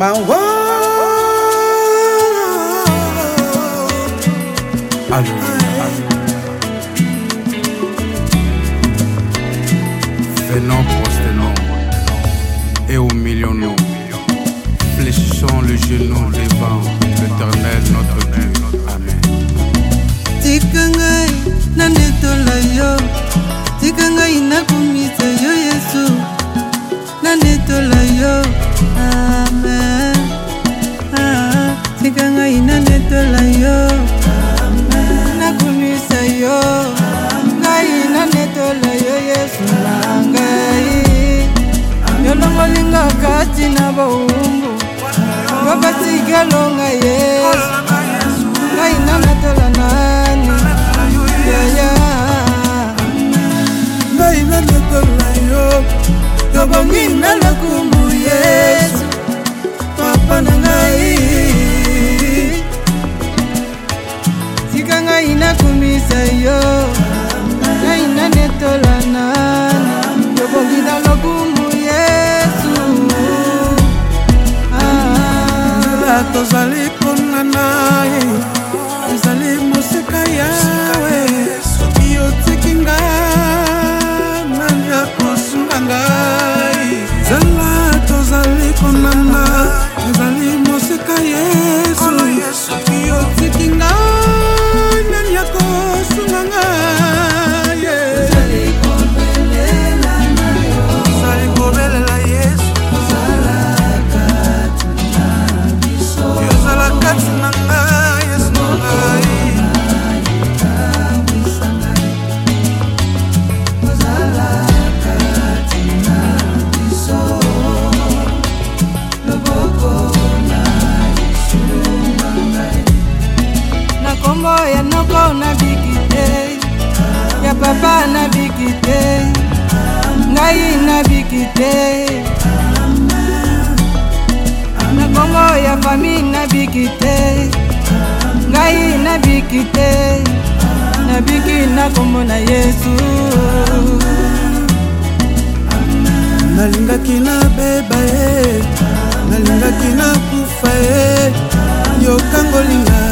Mawa. Alléluia. Venons prosternons et humilions-nous. Fléchissons le genou devant l'Éternel notre Dieu. Amen. Tikangai na netola yo, tikangai na kumisa yo Yesu, na netola yo. Amen. Tikangai na netola yo, na kumisa yo. Ngai na netola yo Yesu ngai. Yo longolinga kati na baumbu, baba tigalonga Yesu. Ngai na netola nani, ngai na netola yo. Yo bongi na lokumu Yesu, papa na ngai. Tika ngai na kumisa yo, ngai na netola nani. Yo bongi na lokumu Yesu. Tozali konana ye, tozali moseka yawe. Soki otiki ngai, nani akosunga ngai? Zala tozali konana, tozali moseka Yesu. Soki otiki ngai, nani akosunga ngai? Tozali kobelela na yo, tozali kobelela Yesu. Ya noko na bikite, ya papa na bikite, ngai na bikite. Na Kongo ya famille na bikite, ngai na bikite, na biki na kombo na Yesu. Nalingaki na beba nalingaki na kufa yo kangolinga.